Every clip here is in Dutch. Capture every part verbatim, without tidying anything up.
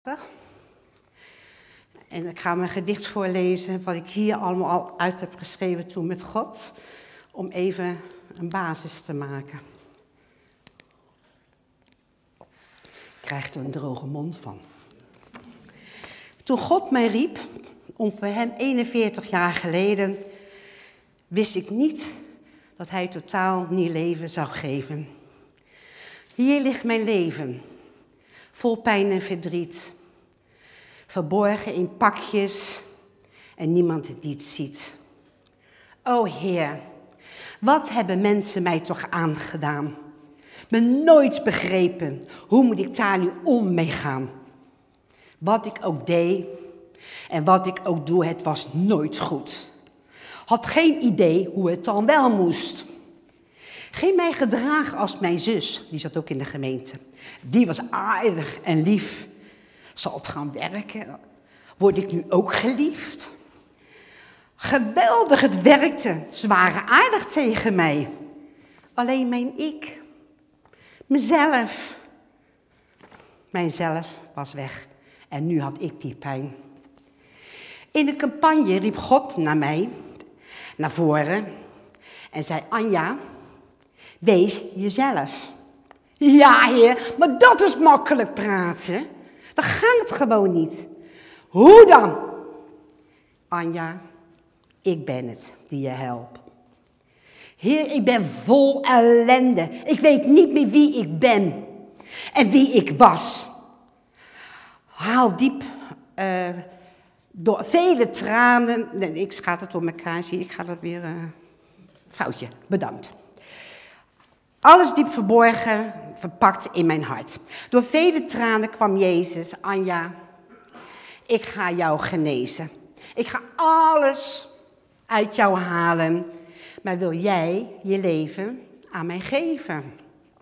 En ik ga mijn gedicht voorlezen, wat ik hier allemaal al uit heb geschreven toen met God, om even een basis te maken. Ik krijg er een droge mond van. Toen God mij riep, om voor hem eenenveertig jaar geleden, wist ik niet dat hij totaal nieuw leven zou geven. Hier ligt mijn leven, vol pijn en verdriet. Verborgen in pakjes en niemand die het ziet. O Heer, wat hebben mensen mij toch aangedaan? Me nooit begrepen, hoe moet ik daar nu om mee gaan? Wat ik ook deed en wat ik ook doe, het was nooit goed. Had geen idee hoe het dan wel moest. Geen mij gedragen als mijn zus, die zat ook in de gemeente. Die was aardig en lief. Zal het gaan werken? Word ik nu ook geliefd? Geweldig, het werkte. Ze waren aardig tegen mij. Alleen mijn ik, mezelf. Mijzelf was weg en nu had ik die pijn. In de campagne riep God naar mij, naar voren, en zei: Anja, wees jezelf. Ja, Heer, maar dat is makkelijk praten. Dat gaat gewoon niet. Hoe dan? Anja, ik ben het die je helpt. Heer, ik ben vol ellende. Ik weet niet meer wie ik ben en wie ik was. Haal diep, uh, door vele tranen. Nee, ik ga het door elkaar zien. Ik ga dat weer. Uh, foutje, bedankt. Alles diep verborgen, verpakt in mijn hart. Door vele tranen kwam Jezus. Anja, ik ga jou genezen. Ik ga alles uit jou halen. Maar wil jij je leven aan mij geven?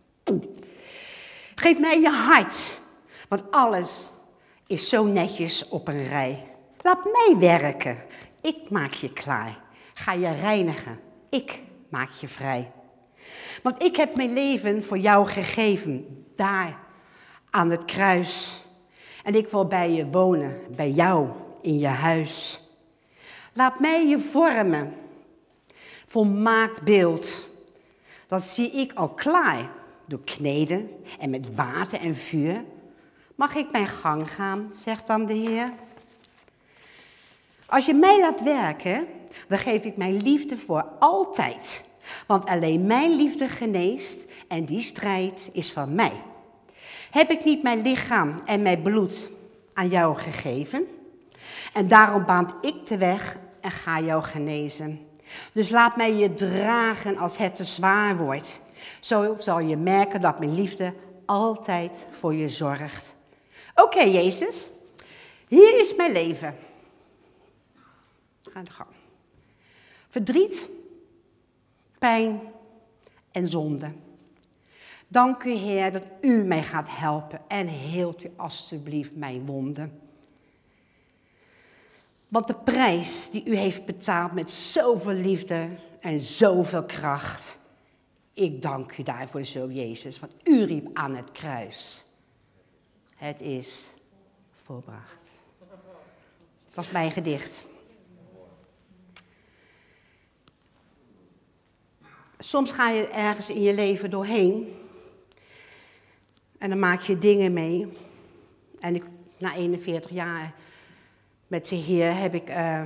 Geef mij je hart, want alles is zo netjes op een rij. Laat mij werken. Ik maak je klaar. Ga je reinigen. Ik maak je vrij. Want ik heb mijn leven voor jou gegeven, daar aan het kruis. En ik wil bij je wonen, bij jou in je huis. Laat mij je vormen, volmaakt beeld. Dat zie ik al klaar, door kneden en met water en vuur. Mag ik mijn gang gaan, zegt dan de Heer. Als je mij laat werken, dan geef ik mijn liefde voor altijd. Want alleen mijn liefde geneest en die strijd is van mij. Heb ik niet mijn lichaam en mijn bloed aan jou gegeven? En daarom baant ik de weg en ga jou genezen. Dus laat mij je dragen als het te zwaar wordt. Zo zal je merken dat mijn liefde altijd voor je zorgt. Oké, okay, Jezus, hier is mijn leven. Ga aan de gang. Verdriet, pijn en zonde. Dank u, Heer, dat u mij gaat helpen en heelt u alstublieft mijn wonden. Want de prijs die u heeft betaald met zoveel liefde en zoveel kracht, ik dank u daarvoor zo, Jezus, want u riep aan het kruis. Het is volbracht. Dat is mijn gedicht. Soms ga je ergens in je leven doorheen en dan maak je dingen mee. En ik, na eenenveertig jaar met de Heer heb ik uh,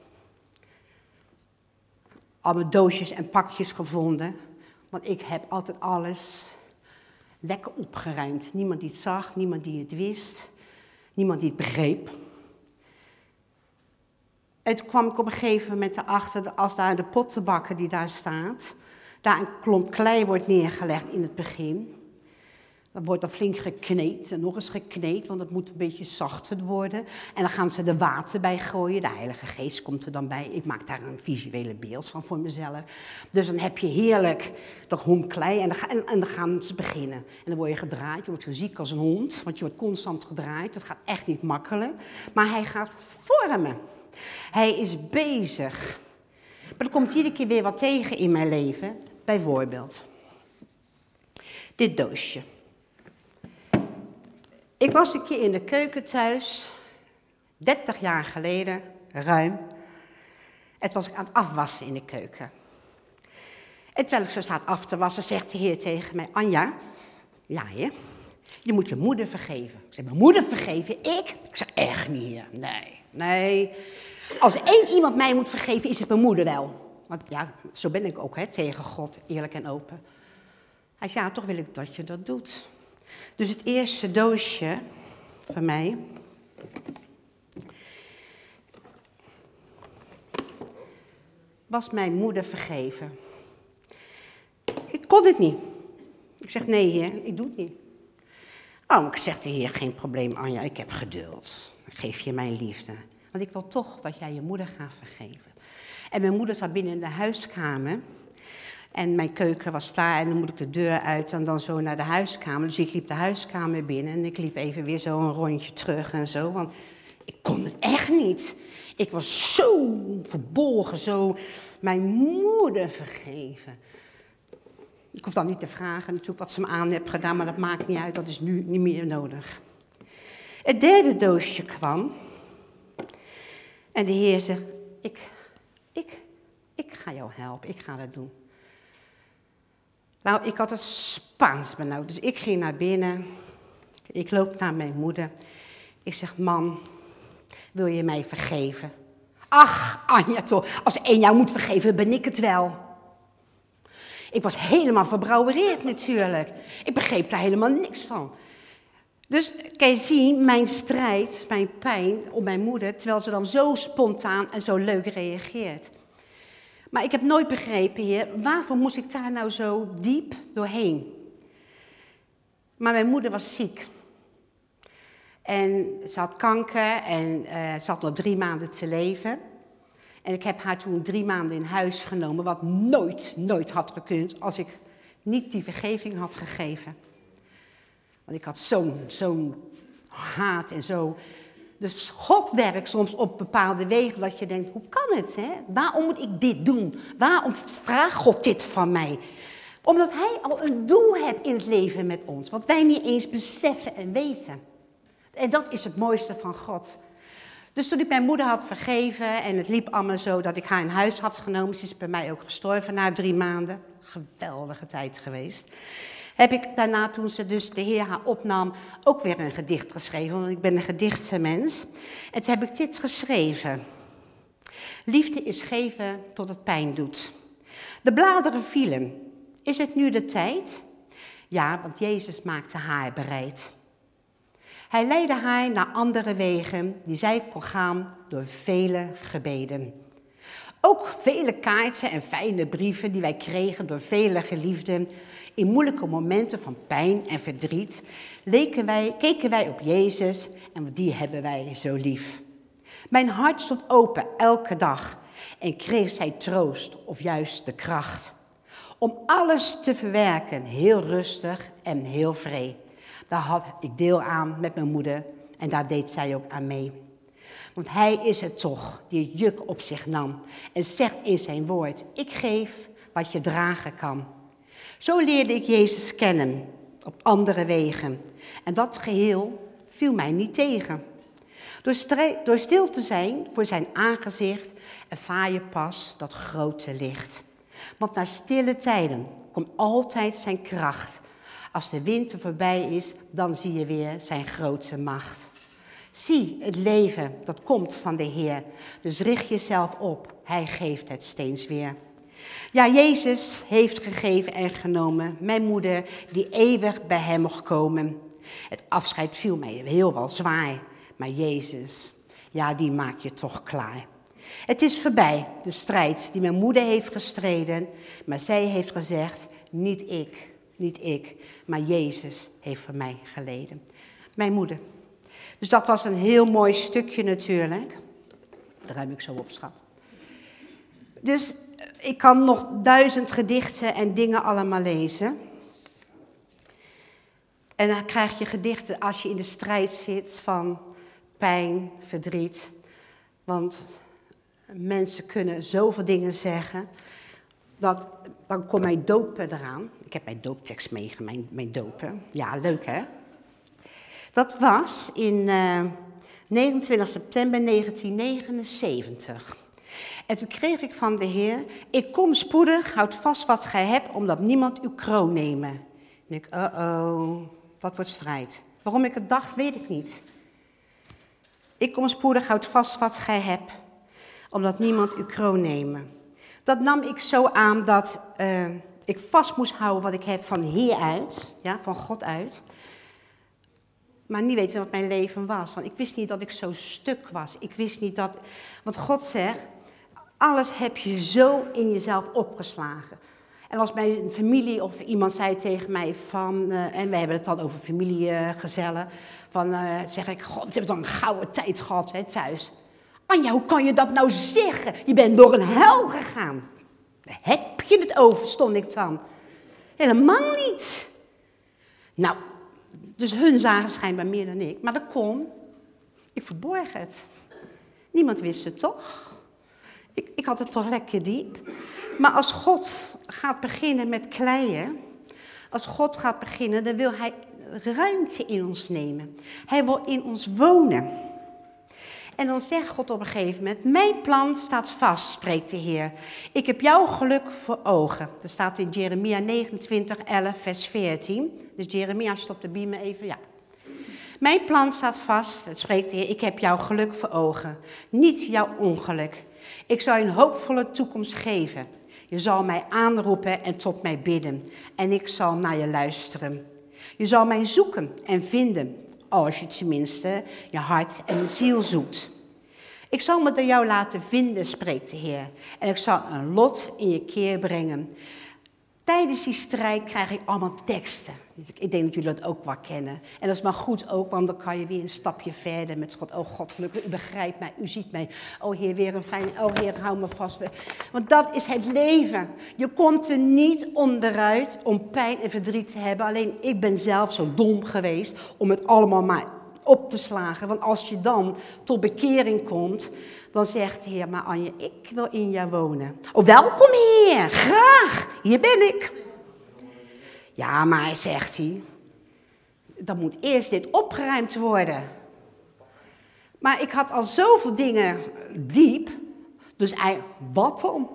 al mijn doosjes en pakjes gevonden. Want ik heb altijd alles lekker opgeruimd. Niemand die het zag, niemand die het wist, niemand die het begreep. En toen kwam ik op een gegeven moment erachter, als daar de pottenbakker die daar staat, daar een klomp klei wordt neergelegd in het begin. Dan wordt er flink gekneed en nog eens gekneed, want het moet een beetje zachter worden. En dan gaan ze er water bij gooien. De Heilige Geest komt er dan bij. Ik maak daar een visuele beeld van voor mezelf. Dus dan heb je heerlijk dat hond klei en dan, en, en dan gaan ze beginnen. En dan word je gedraaid, je wordt zo ziek als een hond, want je wordt constant gedraaid. Dat gaat echt niet makkelijk. Maar hij gaat vormen. Hij is bezig. Maar er komt iedere keer weer wat tegen in mijn leven. Bijvoorbeeld dit doosje. Ik was een keer in de keuken thuis, dertig jaar geleden, ruim. En toen was ik aan het afwassen in de keuken. En terwijl ik zo staat af te wassen, zegt de Heer tegen mij, Anja, ja Heer, je moet je moeder vergeven. Ik zeg, mijn moeder vergeven? Ik? Ik zeg, echt niet, Heer. Nee, nee. Als één iemand mij moet vergeven, is het mijn moeder wel. Want ja, zo ben ik ook, hè, tegen God, eerlijk en open. Hij zei, ja, toch wil ik dat je dat doet. Dus het eerste doosje van mij was mijn moeder vergeven. Ik kon het niet. Ik zeg, nee Heer, ik doe het niet. Oh, ik zeg de Heer, geen probleem Anja, ik heb geduld. Ik geef je mijn liefde. Want ik wil toch dat jij je moeder gaat vergeven. En mijn moeder zat binnen in de huiskamer. En mijn keuken was daar en dan moet ik de deur uit en dan zo naar de huiskamer. Dus ik liep de huiskamer binnen en ik liep even weer zo een rondje terug en zo. Want ik kon het echt niet. Ik was zo verbolgen, zo mijn moeder vergeven. Ik hoef dan niet te vragen natuurlijk wat ze me aan heeft gedaan, maar dat maakt niet uit, dat is nu niet meer nodig. Het derde doosje kwam en de Heer zegt, ik, ik, ik ga jou helpen, ik ga dat doen. Nou, ik had het Spaans benauwd, dus ik ging naar binnen. Ik loop naar mijn moeder. Ik zeg, mam, wil je mij vergeven? Ach, Anja toch, als één jou moet vergeven, ben ik het wel. Ik was helemaal verbrouwereerd natuurlijk. Ik begreep daar helemaal niks van. Dus kan je zien, mijn strijd, mijn pijn op mijn moeder, terwijl ze dan zo spontaan en zo leuk reageert. Maar ik heb nooit begrepen, Heer, waarvoor moest ik daar nou zo diep doorheen? Maar mijn moeder was ziek. En ze had kanker en uh, ze had nog drie maanden te leven. En ik heb haar toen drie maanden in huis genomen, wat nooit, nooit had gekund als ik niet die vergeving had gegeven. Want ik had zo'n zo'n haat en zo. Dus God werkt soms op bepaalde wegen dat je denkt, hoe kan het? Hè? Waarom moet ik dit doen? Waarom vraagt God dit van mij? Omdat hij al een doel heeft in het leven met ons, wat wij niet eens beseffen en weten. En dat is het mooiste van God. Dus toen ik mijn moeder had vergeven en het liep allemaal zo dat ik haar in huis had genomen, ze is bij mij ook gestorven na drie maanden. Geweldige tijd geweest. Heb ik daarna, toen ze dus de Heer haar opnam, ook weer een gedicht geschreven, want ik ben een gedichtmens. En toen heb ik dit geschreven. Liefde is geven tot het pijn doet. De bladeren vielen. Is het nu de tijd? Ja, want Jezus maakte haar bereid. Hij leidde haar naar andere wegen die zij kon gaan door vele gebeden. Ook vele kaarten en fijne brieven die wij kregen door vele geliefden. In moeilijke momenten van pijn en verdriet leken wij, keken wij op Jezus en die hebben wij zo lief. Mijn hart stond open elke dag en kreeg zij troost of juist de kracht. Om alles te verwerken, heel rustig en heel vrij. Daar had ik deel aan met mijn moeder en daar deed zij ook aan mee. Want hij is het toch die het juk op zich nam en zegt in zijn woord, ik geef wat je dragen kan. Zo leerde ik Jezus kennen op andere wegen en dat geheel viel mij niet tegen. Door, strijd, door stil te zijn voor zijn aangezicht ervaar je pas dat grote licht. Want na stille tijden komt altijd zijn kracht. Als de winter voorbij is, dan zie je weer zijn grootste macht. Zie, het leven, dat komt van de Heer. Dus richt jezelf op, hij geeft het steeds weer. Ja, Jezus heeft gegeven en genomen. Mijn moeder, die eeuwig bij hem mocht komen. Het afscheid viel mij heel wel zwaar. Maar Jezus, ja, die maakt je toch klaar. Het is voorbij, de strijd die mijn moeder heeft gestreden. Maar zij heeft gezegd, niet ik, niet ik, maar Jezus heeft voor mij geleden. Mijn moeder. Dus dat was een heel mooi stukje natuurlijk. Daar heb ik zo op, schat. Dus ik kan nog duizend gedichten en dingen allemaal lezen. En dan krijg je gedichten als je in de strijd zit van pijn, verdriet. Want mensen kunnen zoveel dingen zeggen. Dat, dan komt mijn dopen eraan. Ik heb mijn dooptekst meegemaakt, mijn, mijn dopen. Ja, leuk hè? Dat was in uh, negenentwintig september negentien negenenzeventig. En toen kreeg ik van de Heer, ik kom spoedig, houd vast wat gij hebt, omdat niemand uw kroon nemen. En ik, uh-oh, dat wordt strijd. Waarom ik het dacht, weet ik niet. Ik kom spoedig, houd vast wat gij hebt, omdat niemand uw kroon nemen. Dat nam ik zo aan dat uh, ik vast moest houden wat ik heb van Heer uit, ja, van God uit. Maar niet weten wat mijn leven was, want ik wist niet dat ik zo stuk was. Ik wist niet dat, want God zegt, alles heb je zo in jezelf opgeslagen. En als mijn familie of iemand zei tegen mij van, uh, en we hebben het dan over familiegezellen, van uh, zeg ik, god, ik heb dan een gouden tijd gehad hè, thuis. Anja, hoe kan je dat nou zeggen? Je bent door een hel gegaan. Daar heb je het over, stond ik dan. Helemaal niet. Nou, dus hun zagen schijnbaar meer dan ik. Maar dat kon. Ik verborg het. Niemand wist het toch? Ik, ik had het toch lekker diep. Maar als God gaat beginnen met kleien, als God gaat beginnen, dan wil hij ruimte in ons nemen. Hij wil in ons wonen. En dan zegt God op een gegeven moment, mijn plan staat vast, spreekt de Heer. Ik heb jouw geluk voor ogen. Dat staat in Jeremia negenentwintig, elf, vers veertien. Dus Jeremia, stop de beamer even, ja. Mijn plan staat vast, het spreekt de Heer, ik heb jouw geluk voor ogen. Niet jouw ongeluk. Ik zal je een hoopvolle toekomst geven. Je zal mij aanroepen en tot mij bidden. En ik zal naar je luisteren. Je zal mij zoeken en vinden. Als je tenminste je hart en ziel zoekt. Ik zal me door jou laten vinden, spreekt de Heer. En ik zal een lot in je keer brengen. Tijdens die strijd krijg ik allemaal teksten. Ik denk dat jullie dat ook wel kennen. En dat is maar goed ook, want dan kan je weer een stapje verder met God. Oh God, gelukkig, u begrijpt mij, u ziet mij. Oh Heer, weer een fijn, oh Heer, hou me vast. Want dat is het leven. Je komt er niet onderuit om pijn en verdriet te hebben. Alleen ik ben zelf zo dom geweest om het allemaal maar op te slagen. Want als je dan tot bekering komt, dan zegt de Heer, maar Anje, ik wil in jou wonen. Oh, welkom Heer, graag, hier ben ik. Ja, maar zegt hij, dan moet eerst dit opgeruimd worden. Maar ik had al zoveel dingen diep, dus eigenlijk, wat dan?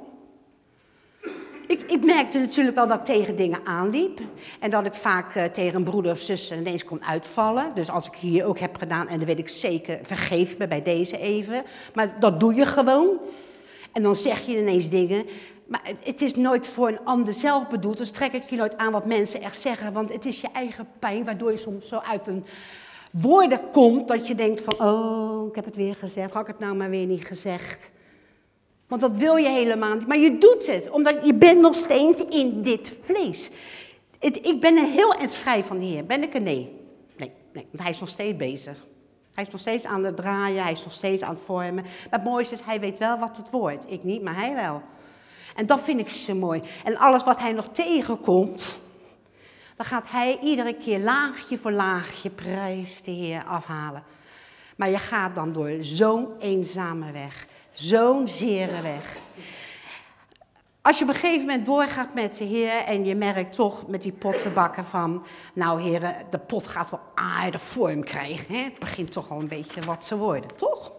Ik, ik merkte natuurlijk wel dat ik tegen dingen aanliep. En dat ik vaak uh, tegen een broeder of zus ineens kon uitvallen. Dus als ik hier ook heb gedaan, en dan weet ik zeker, vergeef me bij deze even. Maar dat doe je gewoon. En dan zeg je ineens dingen. Maar het, het is nooit voor een ander zelf bedoeld. Dus trek ik je nooit aan wat mensen echt zeggen. Want het is je eigen pijn, waardoor je soms zo uit een woorden komt. Dat je denkt van, oh, ik heb het weer gezegd. Had ik het nou maar weer niet gezegd. Want dat wil je helemaal niet. Maar je doet het, omdat je bent nog steeds in dit vlees. Het, ik ben er heel erg vrij van de Heer. Ben ik er? Nee. Nee, nee, want hij is nog steeds bezig. Hij is nog steeds aan het draaien, hij is nog steeds aan het vormen. Maar het mooiste is, hij weet wel wat het wordt. Ik niet, maar hij wel. En dat vind ik zo mooi. En alles wat hij nog tegenkomt, dan gaat hij iedere keer laagje voor laagje, prijs de Heer, afhalen. Maar je gaat dan door zo'n eenzame weg. Zo'n zere weg. Als je op een gegeven moment doorgaat met de Heer en je merkt toch met die pottenbakken van, nou heren, de pot gaat wel aardig vorm krijgen. Hè? Het begint toch al een beetje wat te worden, toch?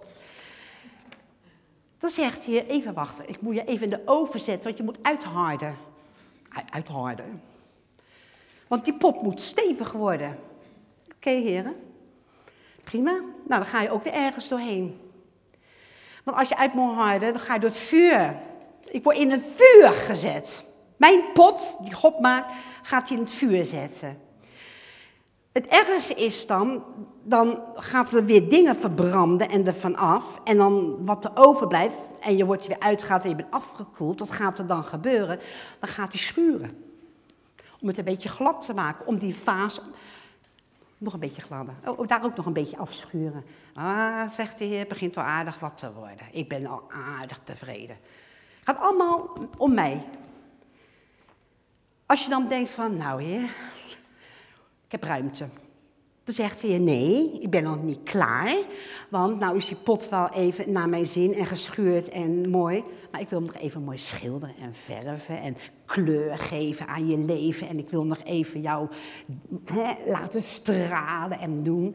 Dan zegt hij, even wachten, ik moet je even in de oven zetten, want je moet uitharden. Uitharden. Want die pot moet stevig worden. Oké, okay, heren? Prima. Nou, dan ga je ook weer ergens doorheen. Want als je uit moet harden, dan ga je door het vuur. Ik word in een vuur gezet. Mijn pot, die God maakt, gaat hij in het vuur zetten. Het ergste is dan, dan gaat er weer dingen verbranden en er vanaf. En dan wat er overblijft, en je wordt er weer uitgehaald en je bent afgekoeld, wat gaat er dan gebeuren? Dan gaat hij schuren. Om het een beetje glad te maken, om die vaas nog een beetje gladder. Oh, daar ook nog een beetje afschuren. Ah, zegt de Heer, begint al aardig wat te worden. Ik ben al aardig tevreden. Het gaat allemaal om mij. Als je dan denkt van, nou Heer, ik heb ruimte. Dan zegt hij, nee, ik ben nog niet klaar. Want nou is die pot wel even naar mijn zin en geschuurd en mooi. Maar ik wil hem nog even mooi schilderen en verven en kleur geven aan je leven. En ik wil nog even jou hè, laten stralen en doen.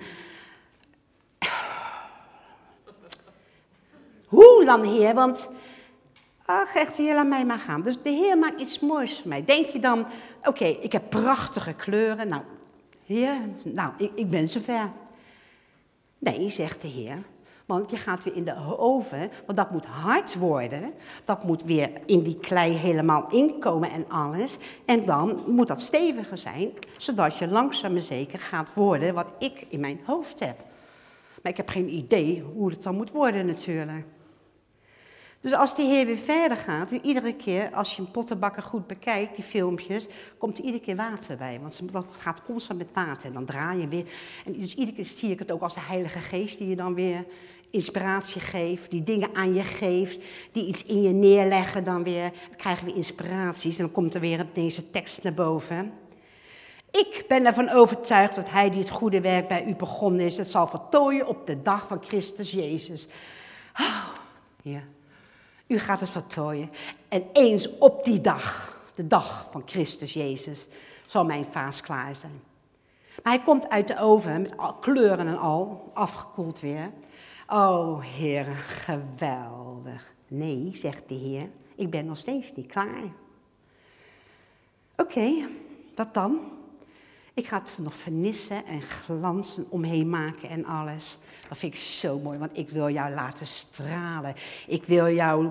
Hoe dan, Heer? Want, ach, echt, Heer, laat mij maar gaan. Dus de Heer maakt iets moois voor mij. Denk je dan, oké, okay, ik heb prachtige kleuren. Nou, Heer, nou, ik, ik ben zover. Nee, zegt de Heer. Want je gaat weer in de oven, want dat moet hard worden. Dat moet weer in die klei helemaal inkomen en alles. En dan moet dat steviger zijn, zodat je langzaam maar zeker gaat worden wat ik in mijn hoofd heb. Maar ik heb geen idee hoe het dan moet worden natuurlijk. Dus als de Heer weer verder gaat, en iedere keer als je een pottenbakker goed bekijkt, die filmpjes, komt er iedere keer water bij. Want dat gaat constant met water en dan draai je weer. En dus iedere keer zie ik het ook als de Heilige Geest die je dan weer inspiratie geeft, die dingen aan je geeft, die iets in je neerleggen dan weer. Dan krijgen we inspiraties en dan komt er weer deze tekst naar boven. Ik ben ervan overtuigd dat hij die het goede werk bij u begonnen is, het zal voltooien op de dag van Christus Jezus. Oh, ja. U gaat het voltooien. En eens op die dag, de dag van Christus Jezus, zal mijn vaas klaar zijn. Maar hij komt uit de oven met kleuren en al, afgekoeld weer. Oh, Heer, geweldig. Nee, zegt de Heer, ik ben nog steeds niet klaar. Oké, okay, wat dan? Ik ga het nog vernissen en glanzen omheen maken en alles. Dat vind ik zo mooi, want ik wil jou laten stralen. Ik wil jou...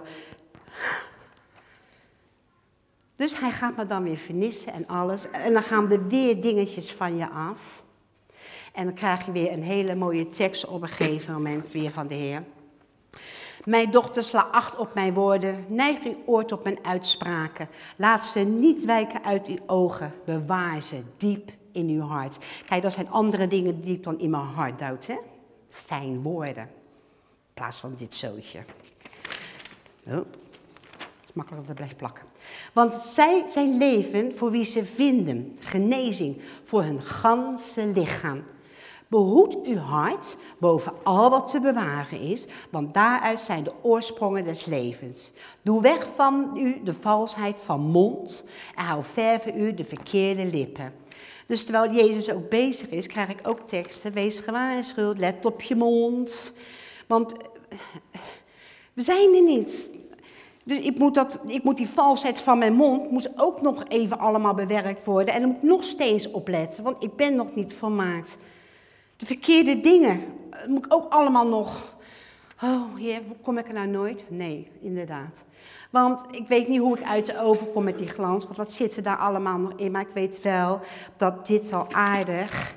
Dus hij gaat me dan weer vernissen en alles. En dan gaan er weer dingetjes van je af. En dan krijg je weer een hele mooie tekst op een gegeven moment weer van de Heer. Mijn dochter, sla acht op mijn woorden, neig uw oor op mijn uitspraken. Laat ze niet wijken uit uw ogen, bewaar ze diep in uw hart. Kijk, dat zijn andere dingen die ik dan in mijn hart duwt, hè. Zijn woorden, in plaats van dit zootje. Oh, makkelijk dat het blijft plakken. Want zij zijn leven voor wie ze vinden, genezing voor hun ganse lichaam. Behoed uw hart boven al wat te bewaren is, want daaruit zijn de oorsprongen des levens. Doe weg van u de valsheid van mond en hou ver van u de verkeerde lippen. Dus terwijl Jezus ook bezig is, krijg ik ook teksten. Wees gewaarschuwd, let op je mond. Want we zijn er niet. Dus ik moet, dat, ik moet die valsheid van mijn mond moet ook nog even allemaal bewerkt worden. En daar moet ik nog steeds op letten, want ik ben nog niet volmaakt. De verkeerde dingen moet ik ook allemaal nog... Oh, Heer, kom ik er nou nooit? Nee, inderdaad. Want ik weet niet hoe ik uit de oven kom met die glans, want wat zit er daar allemaal nog in? Maar ik weet wel dat dit al aardig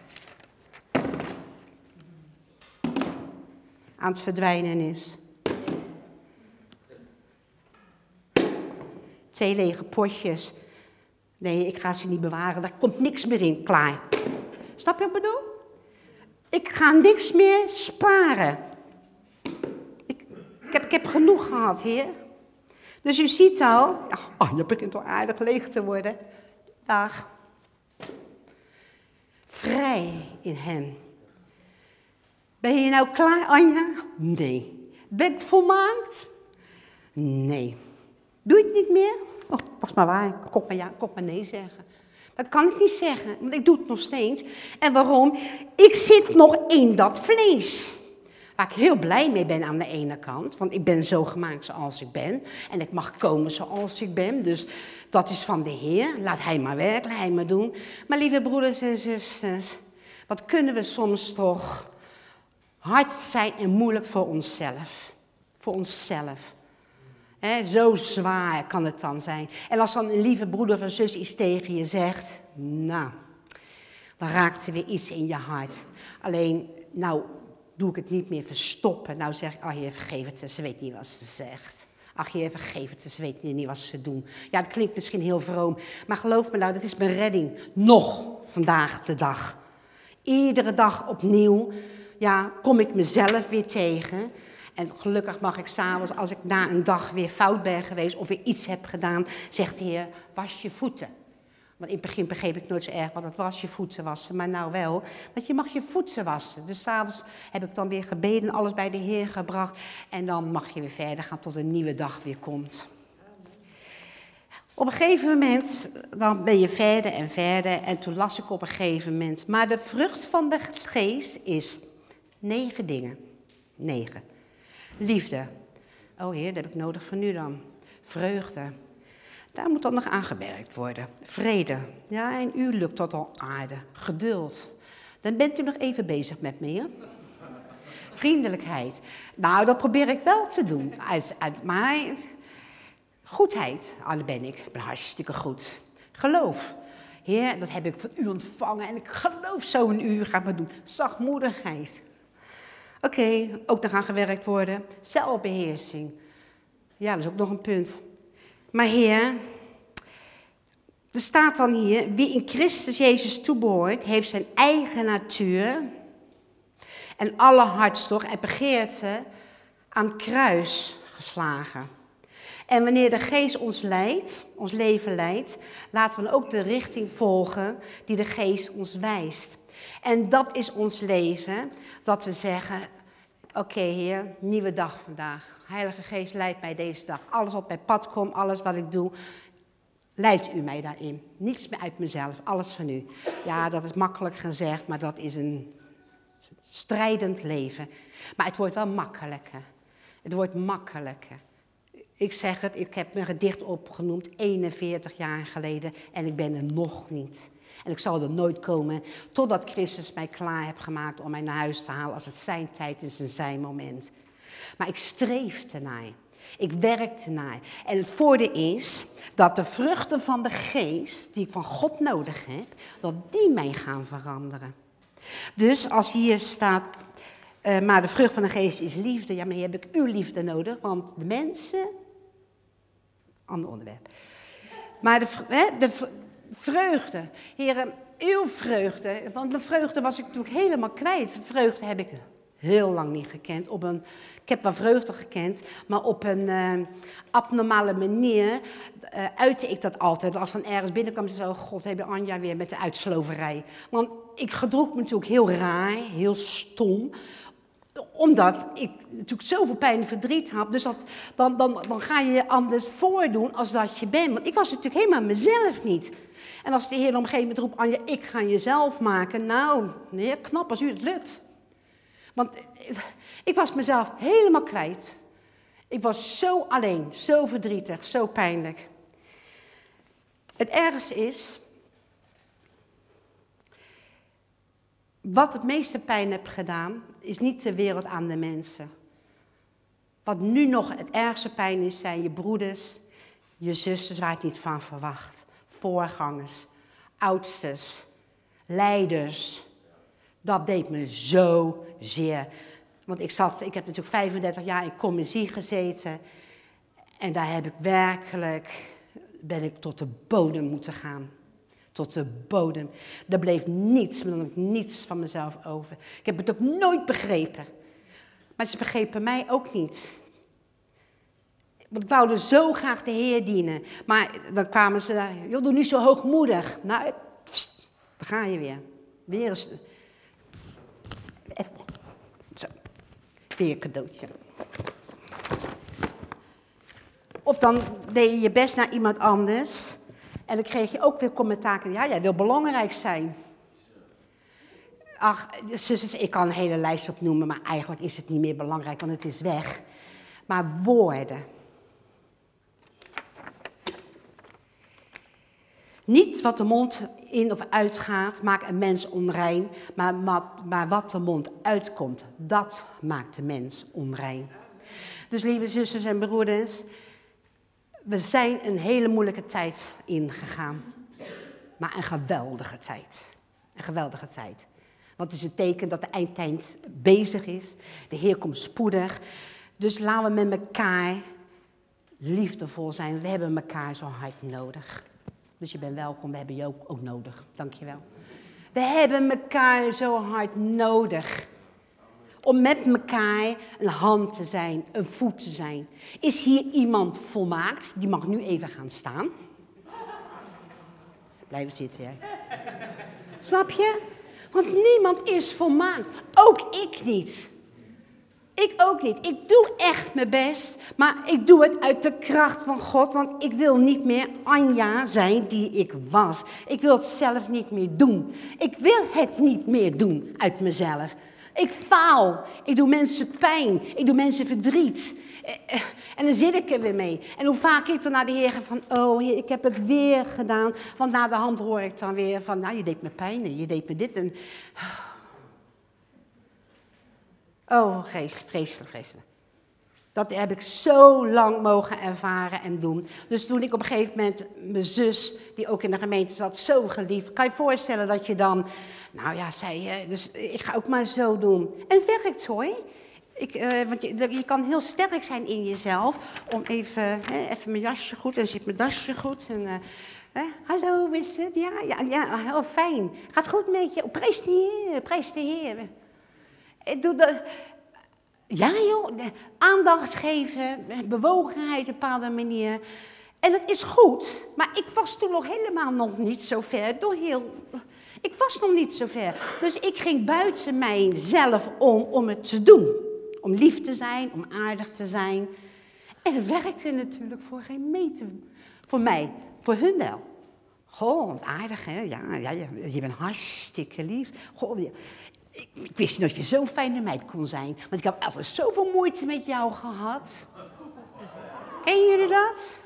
aan het verdwijnen is. Twee lege potjes. Nee, ik ga ze niet bewaren, daar komt niks meer in, klaar. Snap je wat ik bedoel? Ik ga niks meer sparen. Ik, ik, heb, ik heb genoeg gehad, Heer. Dus u ziet al, oh, je begint al aardig leeg te worden. Dag. Vrij in hem. Ben je nou klaar, Anja? Nee. Ben ik volmaakt? Nee. Doe je het niet meer? Oh, dat is maar waar. Ik kon maar, ja, kon maar nee zeggen. Dat kan ik niet zeggen, want ik doe het nog steeds. En waarom? Ik zit nog in dat vlees. Waar ik heel blij mee ben aan de ene kant. Want ik ben zo gemaakt zoals ik ben. En ik mag komen zoals ik ben. Dus dat is van de Heer. Laat Hij maar werken, laat Hij maar doen. Maar lieve broeders en zusters. Wat kunnen we soms toch hard zijn en moeilijk voor onszelf. Voor onszelf. He, zo zwaar kan het dan zijn. En als dan een lieve broeder of zus iets tegen je zegt, nou, dan raakt er weer iets in je hart. Alleen, nou, doe ik het niet meer verstoppen. Nou zeg ik, ach Heer, vergeef het, ze weet niet wat ze zegt. Ach Heer, vergeef het, ze weet niet wat ze doen. Ja, dat klinkt misschien heel vroom, maar geloof me nou, dat is mijn redding. Nog vandaag de dag. Iedere dag opnieuw, ja, kom ik mezelf weer tegen. En gelukkig mag ik s'avonds, als ik na een dag weer fout ben geweest of weer iets heb gedaan, zegt de Heer, was je voeten. Want in het begin begreep ik nooit zo erg wat het was, je voeten wassen. Maar nou wel, want je mag je voeten wassen. Dus 's avonds heb ik dan weer gebeden, alles bij de Heer gebracht. En dan mag je weer verder gaan tot een nieuwe dag weer komt. Op een gegeven moment, dan ben je verder en verder. En toen las ik op een gegeven moment. Maar de vrucht van de geest is negen dingen. Negen. Liefde. Oh Heer, dat heb ik nodig voor nu dan. Vreugde. Daar moet dan nog aan gewerkt worden. Vrede. Ja, en u lukt dat al aardig. Geduld. Dan bent u nog even bezig met me, hè? Vriendelijkheid. Nou, dat probeer ik wel te doen. Uit, uit, maar goedheid, ah, daar ben ik. Ik ben hartstikke goed. Geloof. Heer, dat heb ik van u ontvangen en ik geloof zo in u. Ga maar doen. Zachtmoedigheid. Oké, okay, ook nog aan gewerkt worden. Zelfbeheersing. Ja, dat is ook nog een punt. Maar Heer, er staat dan hier, wie in Christus Jezus toebehoort, heeft zijn eigen natuur en alle hartstocht en begeerte aan het kruis geslagen. En wanneer de geest ons leidt, ons leven leidt, laten we ook de richting volgen die de geest ons wijst. En dat is ons leven, dat we zeggen, oké okay, Heer, nieuwe dag vandaag. Heilige Geest leidt mij deze dag. Alles wat op mijn pad komt, alles wat ik doe, leidt u mij daarin. Niets meer uit mezelf, alles van u. Ja, dat is makkelijk gezegd, maar dat is een strijdend leven. Maar het wordt wel makkelijker. Het wordt makkelijker. Ik zeg het, ik heb mijn gedicht opgenoemd eenenveertig jaar geleden en ik ben er nog niet. En ik zal er nooit komen totdat Christus mij klaar heeft gemaakt om mij naar huis te halen als het zijn tijd is en zijn moment. Maar ik streef ernaar. Ik werk ernaar. En het voordeel is dat de vruchten van de geest die ik van God nodig heb, dat die mij gaan veranderen. Dus als hier staat, uh, maar de vrucht van de geest is liefde. Ja, maar hier heb ik uw liefde nodig, want de mensen... Ander onderwerp. Maar de, hè, de vreugde, heren, uw vreugde, want mijn vreugde was ik natuurlijk helemaal kwijt. Vreugde heb ik heel lang niet gekend. Op een, ik heb wel vreugde gekend, maar op een uh, abnormale manier uh, uitte ik dat altijd. Als dan ergens binnenkwam, zei ik zo, god, heb je Anja weer met de uitsloverij. Want ik gedroeg me natuurlijk heel raar, heel stom. Omdat ik natuurlijk zoveel pijn en verdriet had. Dus dat, dan, dan, dan ga je je anders voordoen als dat je bent. Want ik was natuurlijk helemaal mezelf niet. En als de Heer op een gegeven moment roept, Anja, ik ga jezelf maken. Nou, nee, knap als u het lukt. Want ik was mezelf helemaal kwijt. Ik was zo alleen, zo verdrietig, zo pijnlijk. Het ergste is, wat het meeste pijn heeft gedaan, is niet de wereld aan de mensen. Wat nu nog het ergste pijn is, zijn je broeders, je zusters waar het niet van verwacht. Voorgangers, oudsters, leiders. Dat deed me zo zeer. Want ik, zat, ik heb natuurlijk vijfendertig jaar in commissie gezeten. En daar heb ik werkelijk, ben ik tot de bodem moeten gaan. Tot de bodem. Er bleef niets, maar dan ook niets van mezelf over. Ik heb het ook nooit begrepen. Maar ze begrepen mij ook niet. Want ik wou zo graag de Heer dienen. Maar dan kwamen ze, joh, doe niet zo hoogmoedig. Nou, pst, daar ga je weer. Weer eens. Even. Zo. Weer een cadeautje. Of dan deed je je best naar iemand anders. En dan kreeg je ook weer commentaar. Ja, jij wil belangrijk zijn. Ach, zusters, ik kan een hele lijst opnoemen, maar eigenlijk is het niet meer belangrijk, want het is weg. Maar woorden. Niet wat de mond in of uitgaat, maakt een mens onrein, maar, maar wat de mond uitkomt, dat maakt de mens onrein. Dus lieve zusters en broeders, we zijn een hele moeilijke tijd ingegaan. Maar een geweldige tijd. Een geweldige tijd. Want het is een teken dat de eindtijd bezig is. De Heer komt spoedig. Dus laten we met elkaar liefdevol zijn. We hebben elkaar zo hard nodig. Dus je bent welkom, we hebben je ook, ook nodig. Dank je wel. We hebben elkaar zo hard nodig. Om met elkaar een hand te zijn, een voet te zijn. Is hier iemand volmaakt? Die mag nu even gaan staan. Blijven zitten, hè. Snap je? Want niemand is volmaakt. Ook ik niet. Ik ook niet. Ik doe echt mijn best, maar ik doe het uit de kracht van God, want ik wil niet meer Anja zijn die ik was. Ik wil het zelf niet meer doen. Ik wil het niet meer doen uit mezelf. Ik faal. Ik doe mensen pijn. Ik doe mensen verdriet. En dan zit ik er weer mee. En hoe vaak ik dan naar de Heer ga van, oh Heer, ik heb het weer gedaan. Want na de hand hoor ik dan weer van, nou je deed me pijn en je deed me dit en... Oh, vreselijk, vreselijk, vreselijk. Dat heb ik zo lang mogen ervaren en doen. Dus toen ik op een gegeven moment mijn zus, die ook in de gemeente zat, zo geliefd. Kan je je voorstellen dat je dan, nou ja, zei, dus ik ga ook maar zo doen. En het werkt hoor. Ik, uh, want je, je kan heel sterk zijn in jezelf. Om even, hè, even mijn jasje goed, en zit mijn dasje goed. En, uh, hè, hallo, is het? Ja, ja, ja, heel fijn. Gaat goed met je? Oh, prijs de Heer, prijs de Heer. Ik doe de, ja joh, de aandacht geven, bewogenheid op een bepaalde manier. En dat is goed, maar ik was toen nog helemaal nog niet zo ver. Door heel, ik was nog niet zo ver. Dus ik ging buiten mijzelf om, om het te doen. Om lief te zijn, om aardig te zijn. En het werkte natuurlijk voor geen meter. Voor mij, voor hun wel. Goh, wat aardig hè, ja, ja, je bent hartstikke lief. Goh, ja. Ik, ik wist niet dat je zo'n fijne meid kon zijn. Want ik heb altijd zoveel moeite met jou gehad. Ken jullie dat?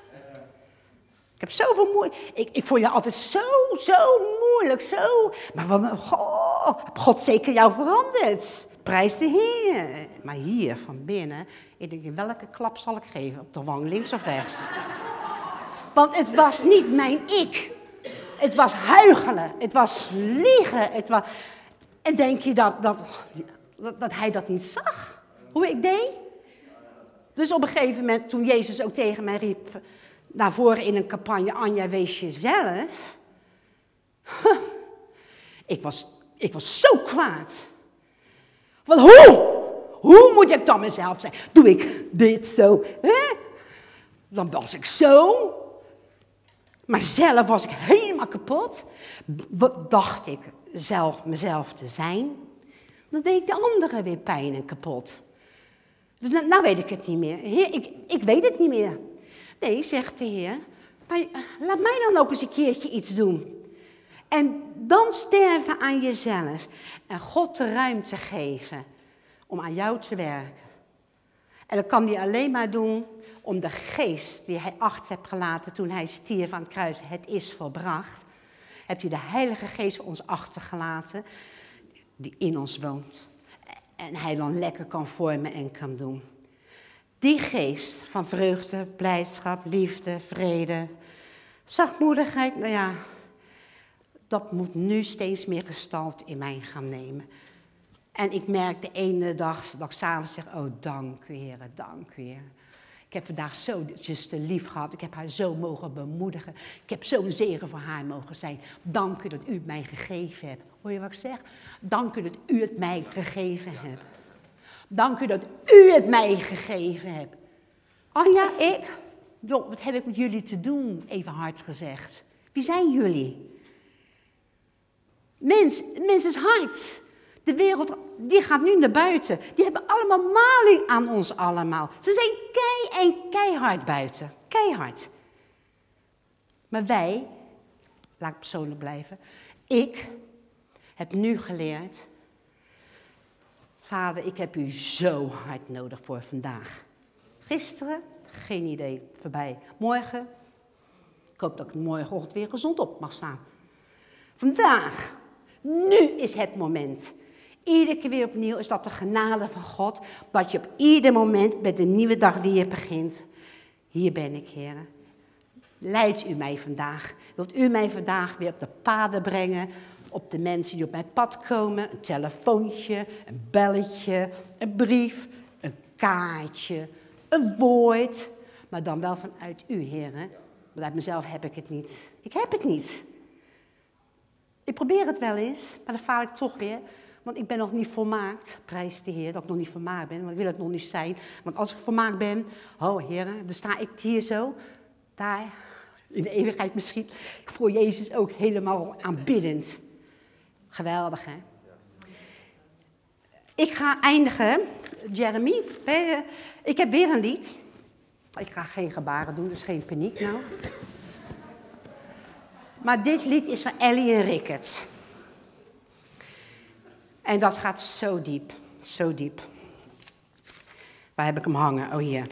Ik heb zoveel moeite. Ik, ik vond je altijd zo, zo moeilijk, zo. Maar wat een, goh, God zeker jou veranderd. Prijs de Heer. Maar hier, van binnen, ik denk, welke klap zal ik geven? Op de wang, links of rechts? Want het was niet mijn ik. Het was huichelen. Het was liegen. Het was... En denk je dat, dat, dat, dat hij dat niet zag? Hoe ik deed? Dus op een gegeven moment, toen Jezus ook tegen mij riep... naar voren in een campagne, Anja, wees jezelf. Huh, ik, was, ik was zo kwaad. Want hoe? Hoe moet ik dan mezelf zijn? Doe ik dit zo? Hè? Dan was ik zo. Maar zelf was ik helemaal kapot. Wat dacht ik zelf mezelf te zijn? Dan deed ik de anderen weer pijn en kapot. Dus nou, nou weet ik het niet meer. Heer, ik, ik weet het niet meer. Nee, zegt de Heer, maar laat mij dan ook eens een keertje iets doen. En dan sterven aan jezelf. En God de ruimte geven om aan jou te werken. En dat kan hij alleen maar doen om de geest die hij achter hebt gelaten toen hij stierf aan het kruis. Het is volbracht. Heb je de Heilige Geest voor ons achtergelaten die in ons woont. En hij dan lekker kan vormen en kan doen. Die geest van vreugde, blijdschap, liefde, vrede, zachtmoedigheid, nou ja, dat moet nu steeds meer gestalte in mij gaan nemen. En ik merk de ene dag dat ik s'avonds zeg, oh dank u Heer, dank u Heer. Ik heb vandaag zo zuster lief gehad, ik heb haar zo mogen bemoedigen. Ik heb zo'n zegen voor haar mogen zijn. Dank u dat u het mij gegeven hebt. Hoor je wat ik zeg? Dank u dat u het mij gegeven hebt. Dank u dat u het mij gegeven hebt. Anja, ik, joh, wat heb ik met jullie te doen? Even hard gezegd. Wie zijn jullie? Mens, mens is hard. De wereld, die gaat nu naar buiten. Die hebben allemaal maling aan ons allemaal. Ze zijn kei en keihard buiten. Keihard. Maar wij, laat ik persoonlijk blijven. Ik heb nu geleerd. Vader, ik heb u zo hard nodig voor vandaag. Gisteren, geen idee, voorbij. Morgen, ik hoop dat ik morgenochtend weer gezond op mag staan. Vandaag, nu is het moment. Iedere keer weer opnieuw is dat de genade van God. Dat je op ieder moment met de nieuwe dag die je begint. Hier ben ik, Heer. Leidt u mij vandaag. Wilt u mij vandaag weer op de paden brengen. Op de mensen die op mijn pad komen. Een telefoontje, een belletje, een brief, een kaartje, een woord. Maar dan wel vanuit u, Heer. Want uit mezelf heb ik het niet. Ik heb het niet. Ik probeer het wel eens, maar dan faal ik toch weer. Want ik ben nog niet volmaakt. Prijs de Heer dat ik nog niet volmaakt ben. Want ik wil het nog niet zijn. Want als ik volmaakt ben, oh Heer, dan sta ik hier zo. Daar, In de eeuwigheid misschien. Voor Jezus ook helemaal aanbiddend. Geweldig, hè? Ik ga eindigen, Jeremy. Ik heb weer een lied. Ik ga geen gebaren doen, dus geen paniek nou. Maar dit lied is van Ellie en Rickert. En dat gaat zo diep, zo diep. Waar heb ik hem hangen? Oh, hier.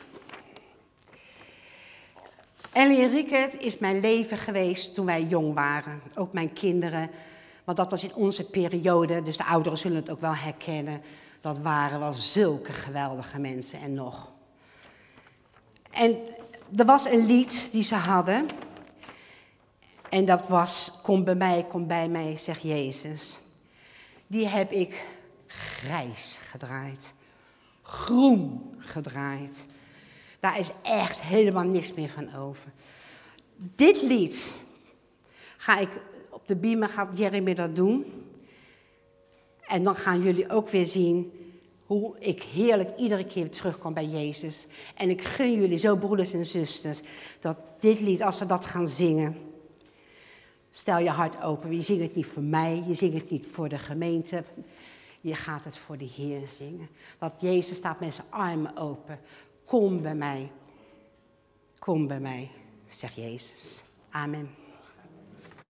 Ellie en Rickert is mijn leven geweest toen wij jong waren. Ook mijn kinderen. Want dat was in onze periode, dus de ouderen zullen het ook wel herkennen. Dat waren wel zulke geweldige mensen en nog. En er was een lied die ze hadden. En dat was, kom bij mij, kom bij mij, zegt Jezus. Die heb ik grijs gedraaid. Groen gedraaid. Daar is echt helemaal niks meer van over. Dit lied ga ik op de beamer, gaat Jeremy dat doen. En dan gaan jullie ook weer zien hoe ik heerlijk iedere keer terugkom bij Jezus. En ik gun jullie zo, broeders en zusters, dat dit lied, als we dat gaan zingen, stel je hart open. Je zingt het niet voor mij, je zingt het niet voor de gemeente. Je gaat het voor de Heer zingen. Dat Jezus staat met zijn armen open. Kom bij mij. Kom bij mij, zegt Jezus. Amen.